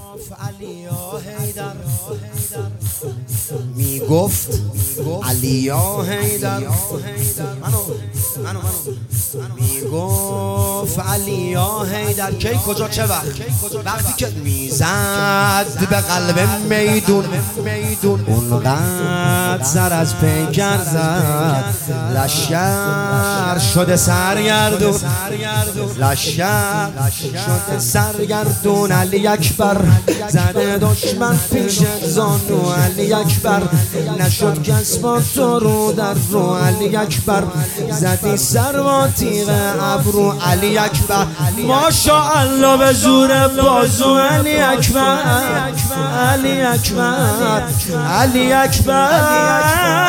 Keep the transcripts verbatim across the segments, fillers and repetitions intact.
میگفت علیا حیدر، منو منو منو میگفت علیا حیدر کی کجا چه وقت؟ وقتی که میزد به قلب میدون میدون اونقدر سر از پیکر زد لشکر شده سرگردون لشکر شده سرگردون علی اکبر زده دشمن پیش زانو علی اکبر نشد کس با تو رو در رو علی اکبر زدی سر با تیغ ابرو علی اکبر ماشاءالله به زور بازو علی اکبر علی اکبر علی اکبر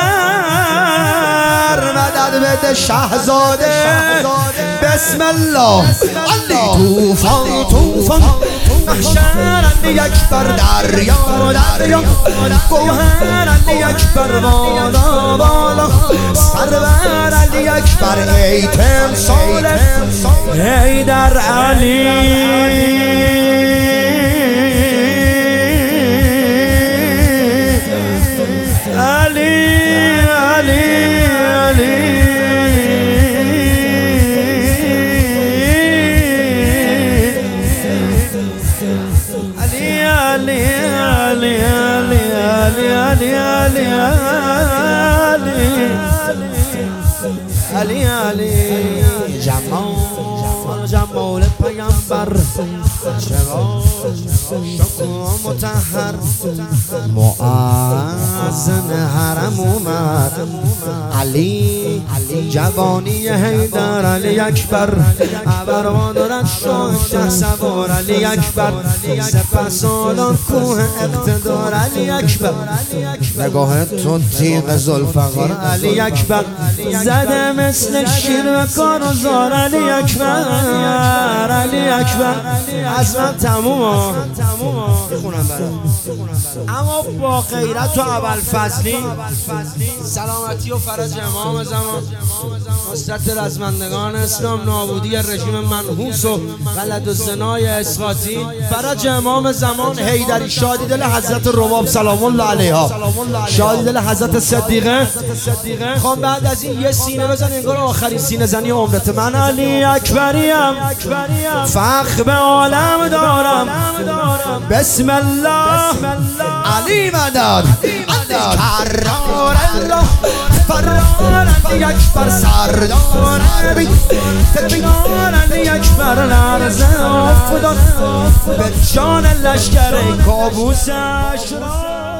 مدد بده شهزاده بسم الله علی توفان توفان محشر علی اکبر دریا دریا گوهر علی اکبر بالا بالا سرور علی اکبر ای تمثال ای در علی علی علی علی علی جمال جمال پیامبر شقا شکو مطهر مؤذن حرم اومد علی جوانی حیدر علی اکبر ابروان دارد شاه سوار علی اکبر سپسالان کوه اقتدار علی اکبر نگاه تو تیغ ذوالفقار علی اکبر زده مثل شیر و کارزار علی اکبر علی اکبر از من تموم بخونم برام اما با غیرت و ابوالفضلی سلامتی و فرج امام زمان نصرت رزمندگان اسلام نابودی رژیم منحوس و ولد و زنای اسقاطی فرج امام زمان حیدری شادی دل حضرت رباب سلام الله علیها شادی دل حضرت صدیقه خوام بعد از این یه سینه بزن انگار آخرین سینه زنی عمرت من علی اکبریم فخر به عالم دارم بسم الله علی مدد کرار الله فرار علی اکبر سردار بی تکرار علی اکبر لرزه افتاد به جان لشکر کابوسش را